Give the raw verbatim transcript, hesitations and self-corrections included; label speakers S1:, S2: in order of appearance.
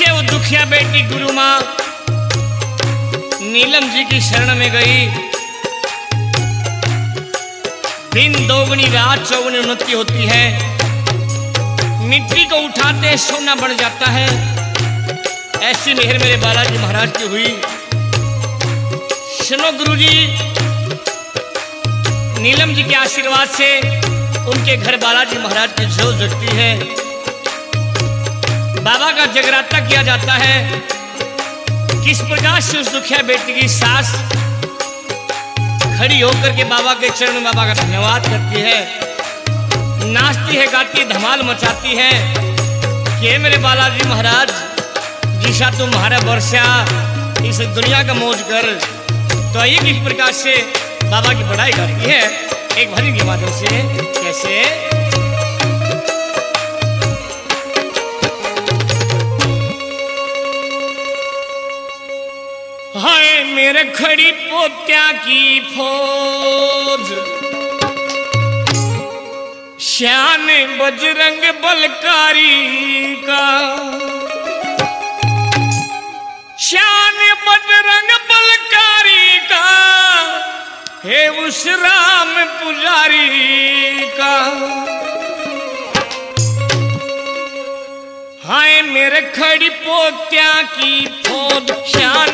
S1: से वो दुखिया बेटी गुरु माँ नीलम जी की शरण में गई। दिन दोगुनी रात चौगुनी उन्नति होती है। मिट्टी को उठाते सोना बढ़ जाता है। ऐसी मेहर मेरे बालाजी महाराज की हुई। सुनो गुरुजी, नीलम जी के आशीर्वाद से उनके घर बालाजी महाराज की जोत जगती है। बाबा का जगराता किया जाता है। किस प्रकार से उस दुखिया बेटी की सास खड़ी होकर के बाबा के चरण में बाबा का धन्यवाद करती है, नाचती है, गाती, धमाल मचाती है कि मेरे बालाजी महाराज जिसा तुम्हारा वर्षा इस दुनिया का मौज कर। तो ये किस प्रकार से बाबा की बड़ाई करती है एक भजन के माध्यम से। कैसे? हाय मेरे खड़ी पोत्या की फौज, श्यान बजरंग बलकारी का, श्यान बजरंग बलकारी का, हे उस राम पुजारी का। हाय मेरे खड़ी पोत्या की फौज, श्यान